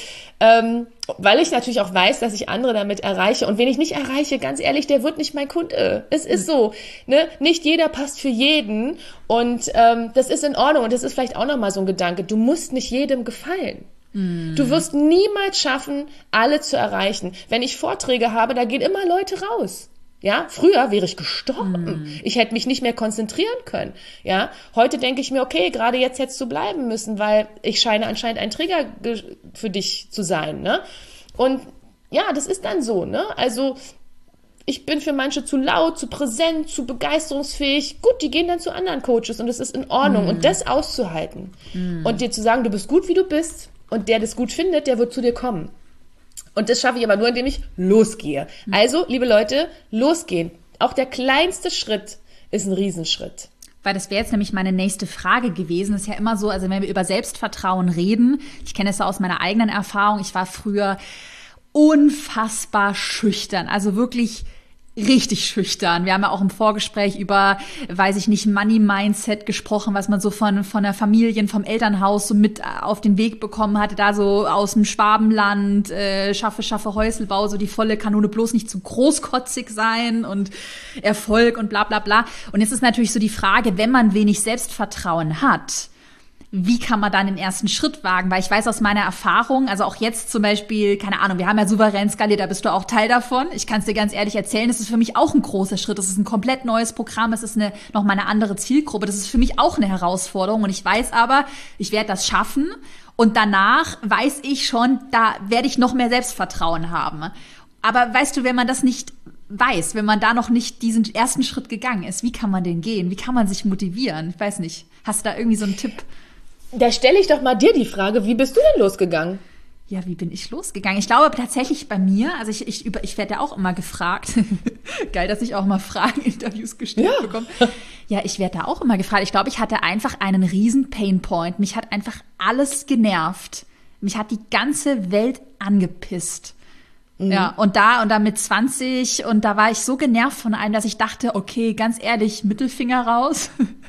Weil ich natürlich auch weiß, dass ich andere damit erreiche. Und wen ich nicht erreiche, ganz ehrlich, der wird nicht mein Kunde. Es ist so, ne? Nicht jeder passt für jeden. Und das ist in Ordnung. Und das ist vielleicht auch nochmal so ein Gedanke. Du musst nicht jedem gefallen. Du wirst niemals schaffen, alle zu erreichen. Wenn ich Vorträge habe, da gehen immer Leute raus. Ja, früher wäre ich gestorben. Ich hätte mich nicht mehr konzentrieren können. Ja, heute denke ich mir, okay, gerade jetzt hättest du bleiben müssen, weil ich scheine anscheinend ein Träger für dich zu sein, ne? Und ja, das ist dann so, ne? Also, ich bin für manche zu laut, zu präsent, zu begeisterungsfähig. Gut, die gehen dann zu anderen Coaches und das ist in Ordnung. Und das auszuhalten und dir zu sagen, du bist gut, wie du bist und der das gut findet, der wird zu dir kommen. Und das schaffe ich aber nur, indem ich losgehe. Also, liebe Leute, losgehen. Auch der kleinste Schritt ist ein Riesenschritt. Weil das wäre jetzt nämlich meine nächste Frage gewesen. Das ist ja immer so, also wenn wir über Selbstvertrauen reden, ich kenne es ja aus meiner eigenen Erfahrung, ich war früher unfassbar schüchtern, also wirklich richtig schüchtern. Wir haben ja auch im Vorgespräch über, weiß ich nicht, Money-Mindset gesprochen, was man so von der Familie, vom Elternhaus so mit auf den Weg bekommen hatte, da so aus dem Schwabenland, schaffe Häuselbau, so die volle Kanone, bloß nicht zu großkotzig sein und Erfolg und bla bla bla. Und jetzt ist natürlich so die Frage, wenn man wenig Selbstvertrauen hat, wie kann man dann den ersten Schritt wagen? Weil ich weiß aus meiner Erfahrung, also auch jetzt zum Beispiel, keine Ahnung, wir haben ja souverän skaliert, da bist du auch Teil davon. Ich kann es dir ganz ehrlich erzählen, das ist für mich auch ein großer Schritt. Das ist ein komplett neues Programm, es ist nochmal eine andere Zielgruppe. Das ist für mich auch eine Herausforderung und ich weiß aber, ich werde das schaffen und danach weiß ich schon, da werde ich noch mehr Selbstvertrauen haben. Aber weißt du, wenn man das nicht weiß, wenn man da noch nicht diesen ersten Schritt gegangen ist, wie kann man den gehen? Wie kann man sich motivieren? Ich weiß nicht. Hast du da irgendwie so einen Tipp? Da stelle ich doch mal dir die Frage, wie bist du denn losgegangen? Ja, wie bin ich losgegangen? Ich glaube tatsächlich bei mir, also ich werde ja auch immer gefragt. Geil, dass ich auch mal Frageninterviews gestellt bekomme. Ja, ich werde da auch immer gefragt. Ich glaube, ich hatte einfach einen riesen Painpoint. Mich hat einfach alles genervt. Mich hat die ganze Welt angepisst. Ja, und da mit 20 und da war ich so genervt von einem, dass ich dachte, okay, ganz ehrlich, Mittelfinger raus.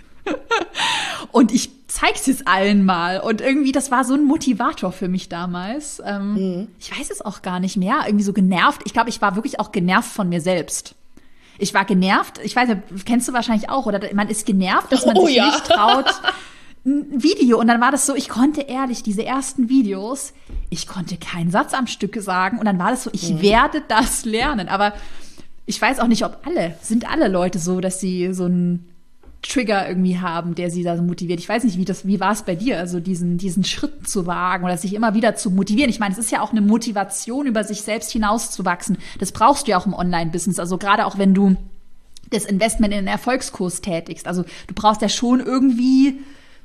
Und ich zeig's jetzt allen mal. Und irgendwie, das war so ein Motivator für mich damals. Ich weiß es auch gar nicht mehr. Irgendwie so genervt. Ich glaube, ich war wirklich auch genervt von mir selbst. Ich war genervt. Ich weiß, kennst du wahrscheinlich auch, oder man ist genervt, dass man sich nicht traut. Ein Video. Und dann war das so, ich konnte ehrlich, diese ersten Videos, ich konnte keinen Satz am Stück sagen. Und dann war das so, ich werde das lernen. Aber ich weiß auch nicht, sind alle Leute so, dass sie so einen Trigger irgendwie haben, der sie da so motiviert. Ich weiß nicht, wie war es bei dir, also diesen Schritt zu wagen oder sich immer wieder zu motivieren. Ich meine, es ist ja auch eine Motivation, über sich selbst hinauszuwachsen. Das brauchst du ja auch im Online-Business. Also gerade auch, wenn du das Investment in einen Erfolgskurs tätigst. Also du brauchst ja schon irgendwie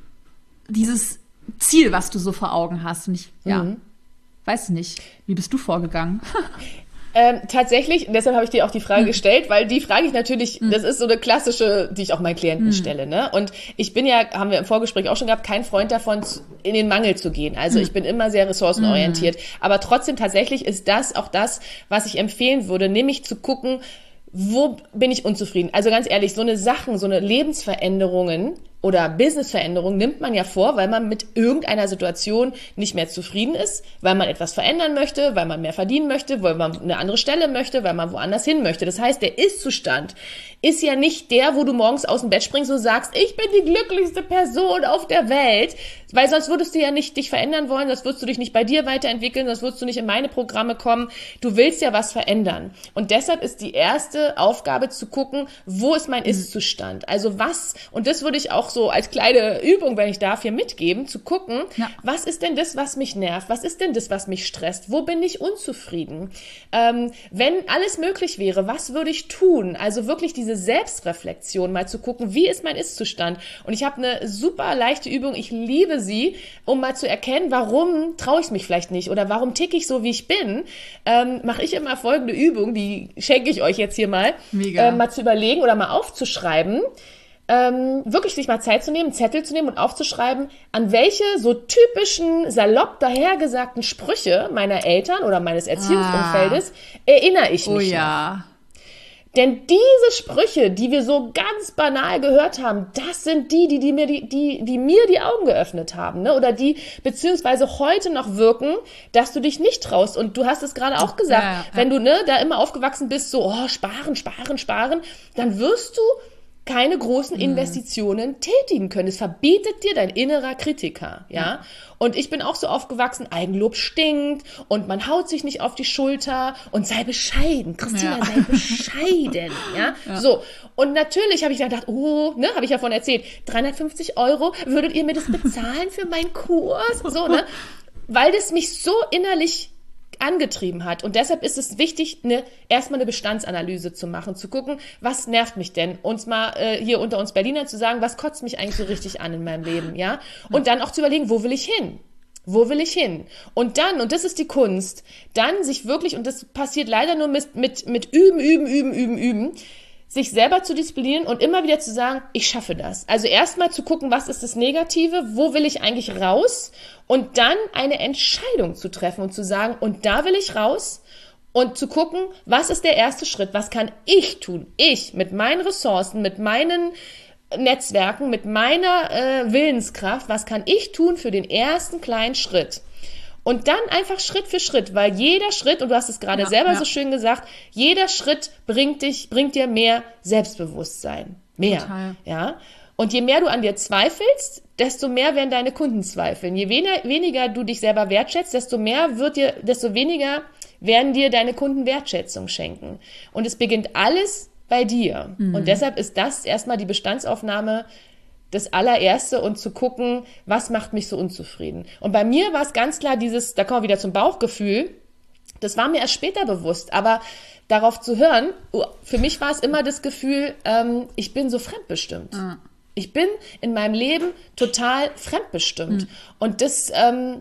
dieses Ziel, was du so vor Augen hast. Und ich, weiß nicht, wie bist du vorgegangen? Tatsächlich, deshalb habe ich dir auch die Frage gestellt, weil die frage ich natürlich, das ist so eine klassische, die ich auch meinen Klienten stelle, ne? Und ich bin ja, haben wir im Vorgespräch auch schon gehabt, kein Freund davon, in den Mangel zu gehen. Also ich bin immer sehr ressourcenorientiert. Aber trotzdem tatsächlich ist das auch das, was ich empfehlen würde, nämlich zu gucken, wo bin ich unzufrieden? Also ganz ehrlich, so eine Sachen, so eine Lebensveränderungen oder Businessveränderung nimmt man ja vor, weil man mit irgendeiner Situation nicht mehr zufrieden ist, weil man etwas verändern möchte, weil man mehr verdienen möchte, weil man eine andere Stelle möchte, weil man woanders hin möchte. Das heißt, der Ist-Zustand ist ja nicht der, wo du morgens aus dem Bett springst und sagst, ich bin die glücklichste Person auf der Welt, weil sonst würdest du ja nicht dich verändern wollen, sonst würdest du dich nicht bei dir weiterentwickeln, sonst würdest du nicht in meine Programme kommen. Du willst ja was verändern. Und deshalb ist die erste Aufgabe zu gucken, wo ist mein Ist-Zustand? Also was, und das würde ich auch so als kleine Übung, wenn ich darf, hier mitgeben, zu gucken, was ist denn das, was mich nervt? Was ist denn das, was mich stresst? Wo bin ich unzufrieden? Wenn alles möglich wäre, was würde ich tun? Also wirklich diese Selbstreflexion, mal zu gucken, wie ist mein Ist-Zustand? Und ich habe eine super leichte Übung, ich liebe sie, um mal zu erkennen, warum traue ich mich vielleicht nicht oder warum ticke ich so, wie ich bin, mache ich immer folgende Übung, die schenke ich euch jetzt hier mal, mal zu überlegen oder mal aufzuschreiben, wirklich sich mal Zeit zu nehmen, einen Zettel zu nehmen und aufzuschreiben, an welche so typischen, salopp dahergesagten Sprüche meiner Eltern oder meines Erziehungsumfeldes erinnere ich mich noch. Denn diese Sprüche, die wir so ganz banal gehört haben, das sind die mir die Augen geöffnet haben, ne? Oder die beziehungsweise heute noch wirken, dass du dich nicht traust. Und du hast es gerade auch gesagt, wenn du da immer aufgewachsen bist, so sparen, dann wirst du keine großen Investitionen tätigen können. Es verbietet dir dein innerer Kritiker, ja. Und ich bin auch so aufgewachsen, Eigenlob stinkt und man haut sich nicht auf die Schulter und sei bescheiden. Christina, sei bescheiden, ja. So. Und natürlich habe ich gedacht, habe ich ja von erzählt, 350 €, würdet ihr mir das bezahlen für meinen Kurs? So, ne? Weil das mich so innerlich angetrieben hat. Und deshalb ist es wichtig, erstmal eine Bestandsanalyse zu machen, zu gucken, was nervt mich denn? Uns mal hier unter uns Berlinern zu sagen, was kotzt mich eigentlich so richtig an in meinem Leben, ja? Und dann auch zu überlegen, wo will ich hin? Wo will ich hin? Und dann, und das ist die Kunst, dann sich wirklich, und das passiert leider nur mit Üben, sich selber zu disziplinieren und immer wieder zu sagen, ich schaffe das. Also erstmal zu gucken, was ist das Negative, wo will ich eigentlich raus und dann eine Entscheidung zu treffen und zu sagen, und da will ich raus und zu gucken, was ist der erste Schritt, was kann ich tun? Ich mit meinen Ressourcen, mit meinen Netzwerken, mit meiner Willenskraft, was kann ich tun für den ersten kleinen Schritt? Und dann einfach Schritt für Schritt, weil jeder Schritt, und du hast es gerade selber so schön gesagt, jeder Schritt bringt dir mehr Selbstbewusstsein. Mehr. Total. Ja. Und je mehr du an dir zweifelst, desto mehr werden deine Kunden zweifeln. Je weniger du dich selber wertschätzt, desto weniger werden dir deine Kunden Wertschätzung schenken. Und es beginnt alles bei dir. Und deshalb ist das erstmal die Bestandsaufnahme, das allererste, und zu gucken, was macht mich so unzufrieden. Und bei mir war es ganz klar da kommen wir wieder zum Bauchgefühl, das war mir erst später bewusst, aber darauf zu hören, für mich war es immer das Gefühl, ich bin so fremdbestimmt. Ich bin in meinem Leben total fremdbestimmt. Und das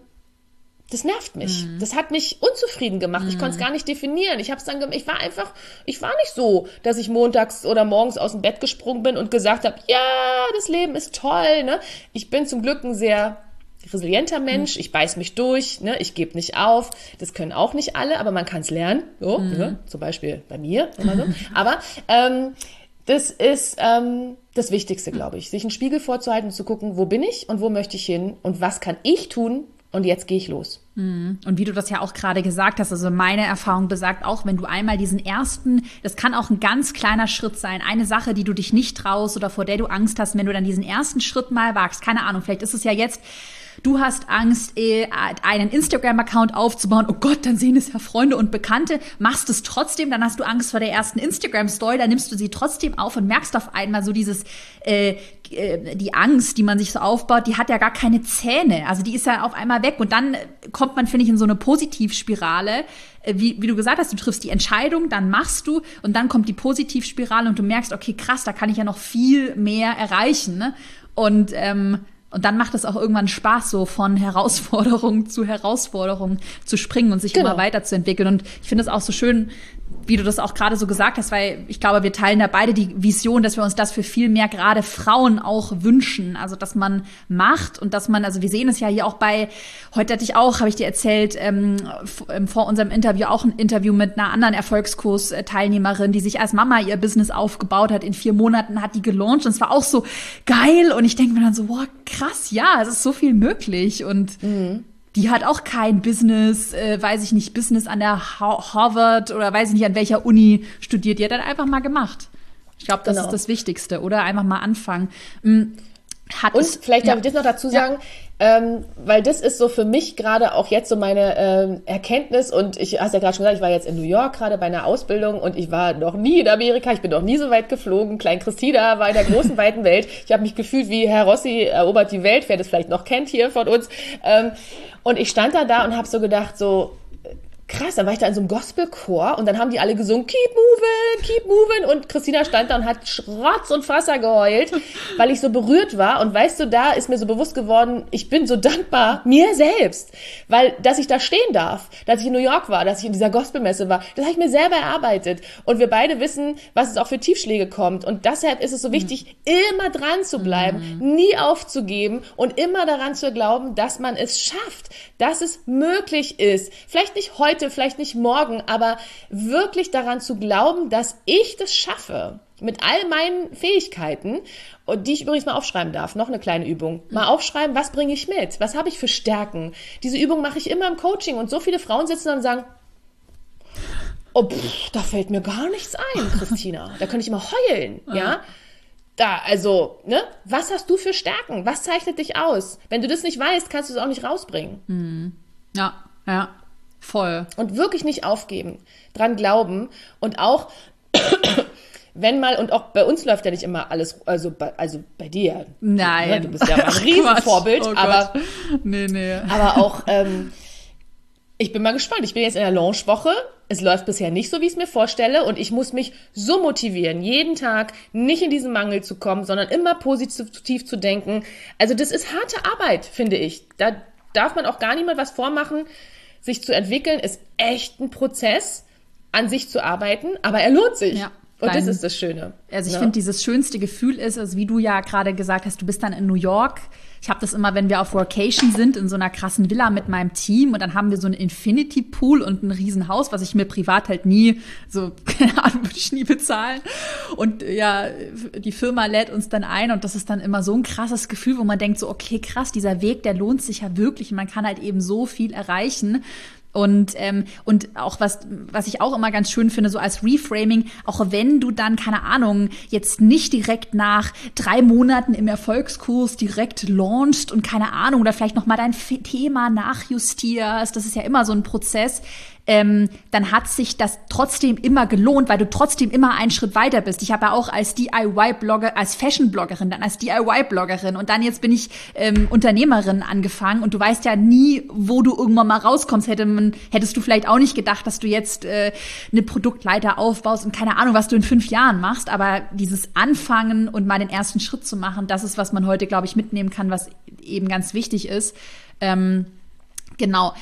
nervt mich. Das hat mich unzufrieden gemacht. Ich konnte es gar nicht definieren. Ich war nicht so, dass ich montags oder morgens aus dem Bett gesprungen bin und gesagt habe, ja, das Leben ist toll, ne? Ich bin zum Glück ein sehr resilienter Mensch, ich beiß mich durch, ne, ich gebe nicht auf. Das können auch nicht alle, aber man kann es lernen. So, ne, zum Beispiel bei mir immer so. Aber das ist das Wichtigste, glaube ich, sich einen Spiegel vorzuhalten und zu gucken, wo bin ich und wo möchte ich hin und was kann ich tun und jetzt gehe ich los. Und wie du das ja auch gerade gesagt hast, also meine Erfahrung besagt auch, wenn du einmal diesen ersten, das kann auch ein ganz kleiner Schritt sein, eine Sache, die du dich nicht traust oder vor der du Angst hast, wenn du dann diesen ersten Schritt mal wagst, keine Ahnung, vielleicht ist es ja jetzt, du hast Angst, einen Instagram-Account aufzubauen. Oh Gott, dann sehen es ja Freunde und Bekannte. Machst es trotzdem, dann hast du Angst vor der ersten Instagram-Story, dann nimmst du sie trotzdem auf und merkst auf einmal so dieses, die Angst, die man sich so aufbaut, die hat ja gar keine Zähne. Also die ist ja auf einmal weg. Und dann kommt man, finde ich, in so eine Positivspirale. Wie du gesagt hast, du triffst die Entscheidung, dann machst du und dann kommt die Positivspirale und du merkst, okay, krass, da kann ich ja noch viel mehr erreichen. Ne? Und dann macht es auch irgendwann Spaß, so von Herausforderung zu Herausforderung zu springen und sich immer weiterzuentwickeln. Und ich finde es auch so schön, wie du das auch gerade so gesagt hast, weil ich glaube, wir teilen da beide die Vision, dass wir uns das für viel mehr gerade Frauen auch wünschen. Also, dass man macht und dass man, also wir sehen es ja hier auch heute habe ich dir erzählt, vor unserem Interview auch ein Interview mit einer anderen Erfolgskurs-Teilnehmerin, die sich als Mama ihr Business aufgebaut hat. In 4 Monaten hat die gelauncht und es war auch so geil. Und ich denke mir dann so, wow, krass, ja, es ist so viel möglich. Und die hat auch kein Business, Business an der Harvard oder weiß ich nicht, an welcher Uni studiert. Die hat dann einfach mal gemacht. Ich glaube, das ist das Wichtigste, oder? Einfach mal anfangen. Vielleicht darf ich das noch dazu sagen, weil das ist so für mich gerade auch jetzt so meine Erkenntnis und ich hast ja gerade schon gesagt, ich war jetzt in New York gerade bei einer Ausbildung und ich war noch nie in Amerika, ich bin noch nie so weit geflogen, Klein Christina war in der großen, weiten Welt. Ich habe mich gefühlt wie Herr Rossi erobert die Welt, wer das vielleicht noch kennt hier von uns. Und ich stand da und habe so gedacht, so krass, dann war ich da in so einem Gospelchor und dann haben die alle gesungen, keep moving und Christina stand da und hat Schrotz und Wasser geheult, weil ich so berührt war und weißt du, da ist mir so bewusst geworden, ich bin so dankbar mir selbst, weil, dass ich da stehen darf, dass ich in New York war, dass ich in dieser Gospelmesse war, das habe ich mir selber erarbeitet und wir beide wissen, was es auch für Tiefschläge kommt und deshalb ist es so wichtig, immer dran zu bleiben, nie aufzugeben und immer daran zu glauben, dass man es schafft, dass es möglich ist, vielleicht nicht heute, vielleicht nicht morgen, aber wirklich daran zu glauben, dass ich das schaffe. Mit all meinen Fähigkeiten, und die ich übrigens mal aufschreiben darf. Noch eine kleine Übung. Mal aufschreiben, was bringe ich mit? Was habe ich für Stärken? Diese Übung mache ich immer im Coaching und so viele Frauen sitzen dann und sagen, oh, da fällt mir gar nichts ein, Christina. Da könnte ich immer heulen, ja? Was hast du für Stärken? Was zeichnet dich aus? Wenn du das nicht weißt, kannst du es auch nicht rausbringen. Ja. Voll. Und wirklich nicht aufgeben, dran glauben und auch, und auch bei uns läuft ja nicht immer alles, also bei dir. Nein. Ne, du bist ja ein Riesenvorbild, oh aber, nee. aber auch, ich bin mal gespannt. Ich bin jetzt in der Launchwoche. Es läuft bisher nicht so, wie ich es mir vorstelle und ich muss mich so motivieren, jeden Tag nicht in diesen Mangel zu kommen, sondern immer positiv zu denken. Also das ist harte Arbeit, finde ich. Da darf man auch gar niemand was vormachen. Sich zu entwickeln ist echt ein Prozess, an sich zu arbeiten, aber er lohnt sich. Ja, und das ist das Schöne. Also ich finde, dieses schönste Gefühl ist, also wie du ja gerade gesagt hast, du bist dann in New York. Ich habe das immer, wenn wir auf Workation sind, in so einer krassen Villa mit meinem Team und dann haben wir so einen Infinity Pool und ein Riesenhaus, was ich mir privat halt nie, so, keine Ahnung, würde ich nie bezahlen. Und ja, die Firma lädt uns dann ein und das ist dann immer so ein krasses Gefühl, wo man denkt so, okay, krass, dieser Weg, der lohnt sich ja wirklich. Man kann halt eben so viel erreichen. Und auch was ich auch immer ganz schön finde, so als Reframing, auch wenn du dann, keine Ahnung, jetzt nicht direkt nach 3 Monaten im Erfolgskurs direkt launchst und keine Ahnung, oder vielleicht noch mal dein Thema nachjustierst, das ist ja immer so ein Prozess, dann hat sich das trotzdem immer gelohnt, weil du trotzdem immer einen Schritt weiter bist. Ich habe ja auch als DIY-Blogger, als Fashion-Bloggerin, dann als DIY-Bloggerin und dann jetzt bin ich Unternehmerin angefangen und du weißt ja nie, wo du irgendwann mal rauskommst. Hättest du vielleicht auch nicht gedacht, dass du jetzt eine Produktleiter aufbaust und keine Ahnung, was du in 5 Jahren machst, aber dieses Anfangen und mal den ersten Schritt zu machen, das ist, was man heute, glaube ich, mitnehmen kann, was eben ganz wichtig ist. Genau.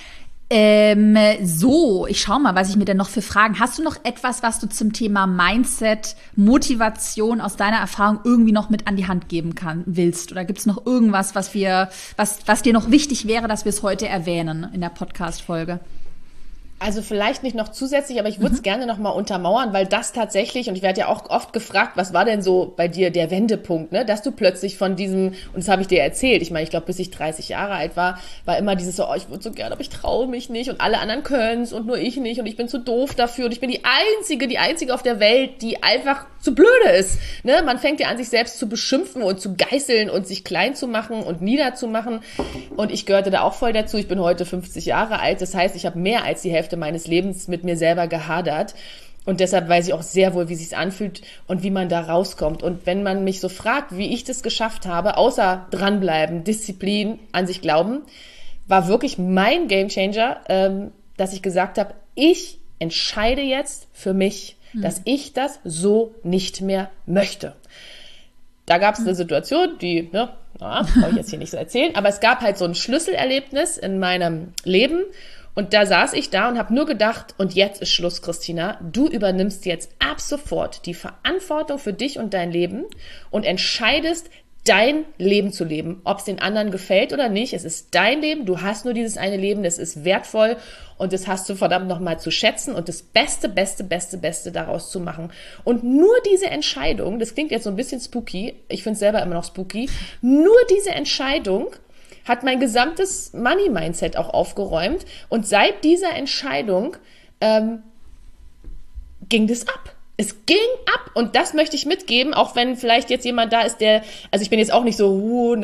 Ich schau mal, was ich mir denn noch für Fragen. Hast du noch etwas, was du zum Thema Mindset, Motivation aus deiner Erfahrung irgendwie noch mit an die Hand geben willst? Oder gibt es noch irgendwas, was dir noch wichtig wäre, dass wir es heute erwähnen in der Podcast-Folge? Also vielleicht nicht noch zusätzlich, aber ich würde es gerne noch mal untermauern, weil das tatsächlich, und ich werde ja auch oft gefragt, was war denn so bei dir der Wendepunkt, ne? Dass du plötzlich von diesem, und das habe ich dir erzählt, ich meine, ich glaube, bis ich 30 Jahre alt war immer dieses so, ich würde so gerne, aber ich traue mich nicht und alle anderen können's und nur ich nicht und ich bin zu doof dafür und ich bin die Einzige auf der Welt, die einfach zu blöde ist, ne? Man fängt ja an, sich selbst zu beschimpfen und zu geißeln und sich klein zu machen und niederzumachen, und ich gehörte da auch voll dazu. Ich bin heute 50 Jahre alt, das heißt, ich habe mehr als die Hälfte meines Lebens mit mir selber gehadert, und deshalb weiß ich auch sehr wohl, wie es sich anfühlt und wie man da rauskommt. Und wenn man mich so fragt, wie ich das geschafft habe, außer dranbleiben, Disziplin, an sich glauben, war wirklich mein Gamechanger, dass ich gesagt habe, ich entscheide jetzt für mich, dass ich das so nicht mehr möchte. Da gab es eine Situation, die, brauche ich jetzt hier nicht so erzählen, aber es gab halt so ein Schlüsselerlebnis in meinem Leben. Und da saß ich da und habe nur gedacht, und jetzt ist Schluss, Christina. Du übernimmst jetzt ab sofort die Verantwortung für dich und dein Leben und entscheidest, dein Leben zu leben. Ob es den anderen gefällt oder nicht, es ist dein Leben. Du hast nur dieses eine Leben, das ist wertvoll und das hast du verdammt nochmal zu schätzen und das Beste daraus zu machen. Und nur diese Entscheidung, das klingt jetzt so ein bisschen spooky, ich finde es selber immer noch spooky, nur diese Entscheidung hat mein gesamtes Money-Mindset auch aufgeräumt. Und seit dieser Entscheidung ging das ab. Es ging ab. Und das möchte ich mitgeben, auch wenn vielleicht jetzt jemand da ist, also ich bin jetzt auch nicht so,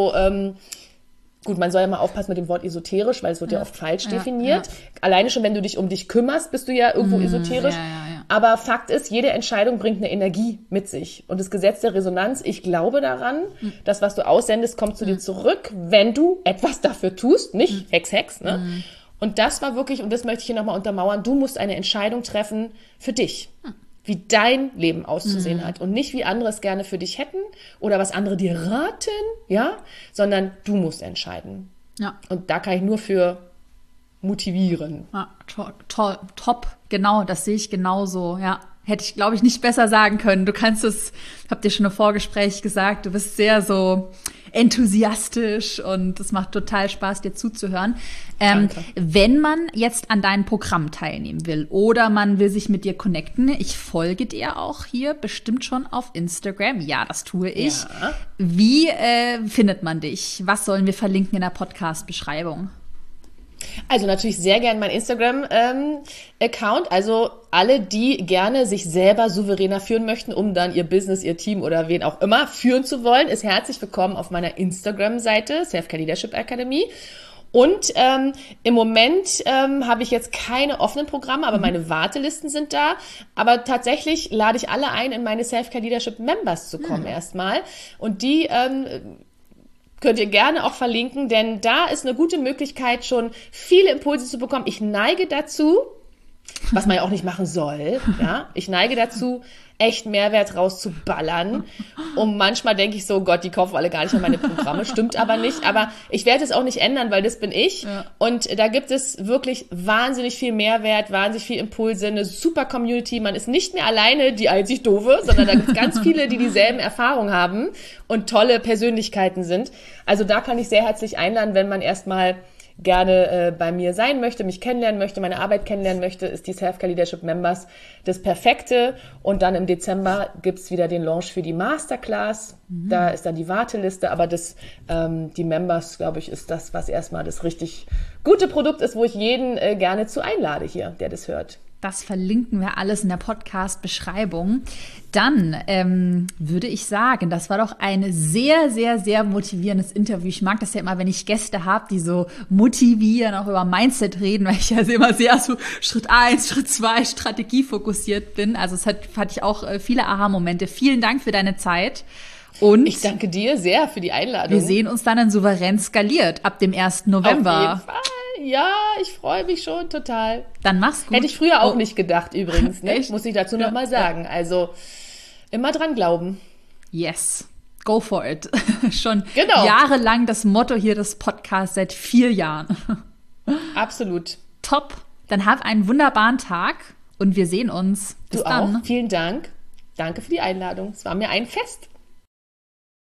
gut, man soll ja mal aufpassen mit dem Wort esoterisch, weil es wird ja oft falsch definiert. Ja. Alleine schon, wenn du dich um dich kümmerst, bist du ja irgendwo esoterisch. Ja. Aber Fakt ist, jede Entscheidung bringt eine Energie mit sich. Und das Gesetz der Resonanz, ich glaube daran, das, was du aussendest, kommt zu dir zurück, wenn du etwas dafür tust. Nicht Hex, ne? Und das war wirklich, und das möchte ich hier nochmal untermauern, du musst eine Entscheidung treffen für dich. Wie dein Leben auszusehen hat und nicht wie andere es gerne für dich hätten oder was andere dir raten, ja, sondern du musst entscheiden. Ja. Und da kann ich nur für motivieren. Ja, toll, top, genau, das sehe ich genauso, ja. Hätte ich, glaube ich, nicht besser sagen können. Du kannst es, hab dir schon im Vorgespräch gesagt, du bist sehr so enthusiastisch und es macht total Spaß, dir zuzuhören. Wenn man jetzt an deinem Programm teilnehmen will oder man will sich mit dir connecten, ich folge dir auch hier bestimmt schon auf Instagram. Ja, das tue ich. Ja. Wie findet man dich? Was sollen wir verlinken in der Podcast-Beschreibung? Also natürlich sehr gerne mein Instagram-Account. Also alle, die gerne sich selber souveräner führen möchten, um dann ihr Business, ihr Team oder wen auch immer führen zu wollen, ist herzlich willkommen auf meiner Instagram-Seite Self-Care Leadership Academy. Und im Moment habe ich jetzt keine offenen Programme, aber meine Wartelisten sind da. Aber tatsächlich lade ich alle ein, in meine Self-Care Leadership Members zu kommen erstmal. Und die könnt ihr gerne auch verlinken, denn da ist eine gute Möglichkeit, schon viele Impulse zu bekommen. Ich neige dazu, was man ja auch nicht machen soll, ja, ich neige dazu, echt Mehrwert rauszuballern. Und manchmal denke ich so, Gott, die kaufen alle gar nicht mehr meine Programme. Stimmt aber nicht. Aber ich werde es auch nicht ändern, weil das bin ich. Ja. Und da gibt es wirklich wahnsinnig viel Mehrwert, wahnsinnig viel Impulse, eine super Community. Man ist nicht mehr alleine die einzig Doofe, sondern da gibt es ganz viele, die dieselben Erfahrungen haben und tolle Persönlichkeiten sind. Also da kann ich sehr herzlich einladen, wenn man erstmal gerne bei mir sein möchte, mich kennenlernen möchte, meine Arbeit kennenlernen möchte, ist die Self-Care Leadership Members das Perfekte. Und dann im Dezember gibt's wieder den Launch für die Masterclass. Da ist dann die Warteliste, aber die Members, glaube ich, ist das, was erstmal das richtig gute Produkt ist, wo ich jeden gerne zu einlade hier, der das hört. Das verlinken wir alles in der Podcast-Beschreibung. Dann würde ich sagen, das war doch ein sehr, sehr, sehr motivierendes Interview. Ich mag das ja immer, wenn ich Gäste habe, die so motivieren, auch über Mindset reden, weil ich also immer sehr so Schritt 1, Schritt 2 Strategie fokussiert bin. Also hatte ich auch viele Aha-Momente. Vielen Dank für deine Zeit. Und ich danke dir sehr für die Einladung. Wir sehen uns dann in Souverän skaliert ab dem 1. November. Auf jeden Fall. Ja, ich freue mich schon total. Dann mach's gut. Hätte ich früher auch nicht gedacht übrigens, ne? Muss ich dazu noch mal sagen. Also immer dran glauben. Yes, go for it. Schon jahrelang das Motto hier des Podcasts seit 4 Jahren. Absolut. Top. Dann hab einen wunderbaren Tag und wir sehen uns. Bis dann. Auch. Vielen Dank. Danke für die Einladung. Es war mir ein Fest.